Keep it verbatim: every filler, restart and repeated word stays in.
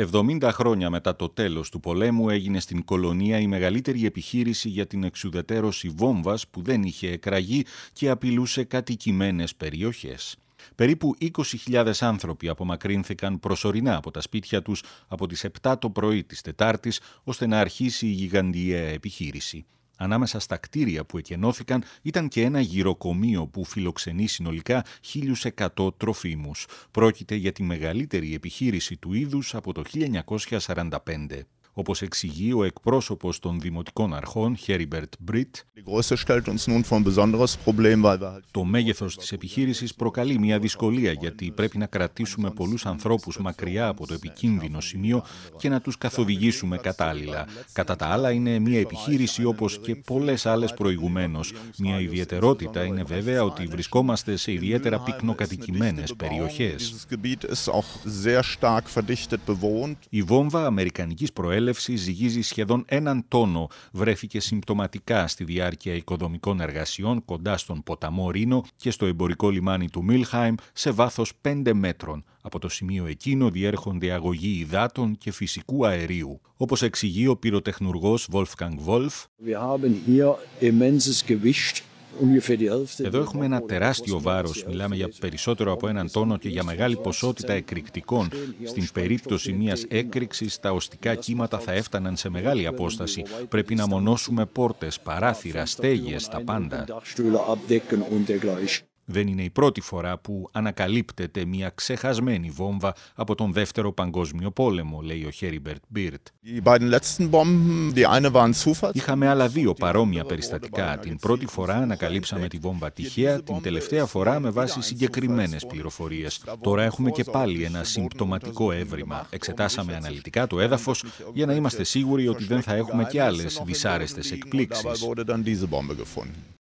εβδομήντα χρόνια μετά το τέλος του πολέμου έγινε στην κολονία η μεγαλύτερη επιχείρηση για την εξουδετερώση βόμβας που δεν είχε εκραγεί και απειλούσε κατοικημένες περιοχές. Περίπου είκοσι χιλιάδες άνθρωποι απομακρύνθηκαν προσωρινά από τα σπίτια τους από τις επτά το πρωί της Τετάρτης ώστε να αρχίσει η γιγαντιαία επιχείρηση. Ανάμεσα στα κτίρια που εκενώθηκαν ήταν και ένα γυροκομείο που φιλοξενεί συνολικά χίλιους εκατό τροφίμους. Πρόκειται για τη μεγαλύτερη επιχείρηση του είδους από το χίλια εννιακόσια σαράντα πέντε. Όπως εξηγεί ο εκπρόσωπος των δημοτικών αρχών, Heribert Britt, το μέγεθος της επιχείρησης προκαλεί μια δυσκολία γιατί πρέπει να κρατήσουμε πολλούς ανθρώπους μακριά από το επικίνδυνο σημείο και να τους καθοδηγήσουμε κατάλληλα. Κατά τα άλλα είναι μια επιχείρηση όπως και πολλές άλλες προηγουμένως. Μια ιδιαιτερότητα είναι βέβαια ότι βρισκόμαστε σε ιδιαίτερα πυκνοκατοικημένες περιοχές. Η βόμβα αμερικανικής προέλευσης ζυγίζει σχεδόν έναν τόνο, βρέθηκε συμπτωματικά στη διάρκεια οικοδομικών εργασιών κοντά στον ποταμό Ρήνο και στο εμπορικό λιμάνι του Μίλχαιμ σε βάθος πέντε μέτρων. Από το σημείο εκείνο διέρχονται αγωγοί υδάτων και φυσικού αερίου. Όπως εξηγεί ο πυροτεχνουργός Wolfgang Wolf, εδώ έχουμε ένα τεράστιο βάρος, μιλάμε για περισσότερο από έναν τόνο και για μεγάλη ποσότητα εκρηκτικών. Στην περίπτωση μιας έκρηξης, τα οστικά κύματα θα έφταναν σε μεγάλη απόσταση. Πρέπει να μονώσουμε πόρτες, παράθυρα, στέγες, τα πάντα. Δεν είναι η πρώτη φορά που ανακαλύπτεται μια ξεχασμένη βόμβα από τον Δεύτερο Παγκόσμιο Πόλεμο, λέει ο Heribert Britt. Είχαμε άλλα δύο παρόμοια περιστατικά. Την πρώτη φορά ανακαλύψαμε τη βόμβα τυχαία, την τελευταία φορά με βάση συγκεκριμένες πληροφορίες. Τώρα έχουμε και πάλι ένα συμπτωματικό έβριμα. Εξετάσαμε αναλυτικά το έδαφος για να είμαστε σίγουροι ότι δεν θα έχουμε και άλλες δυσάρεστες εκπλήξεις.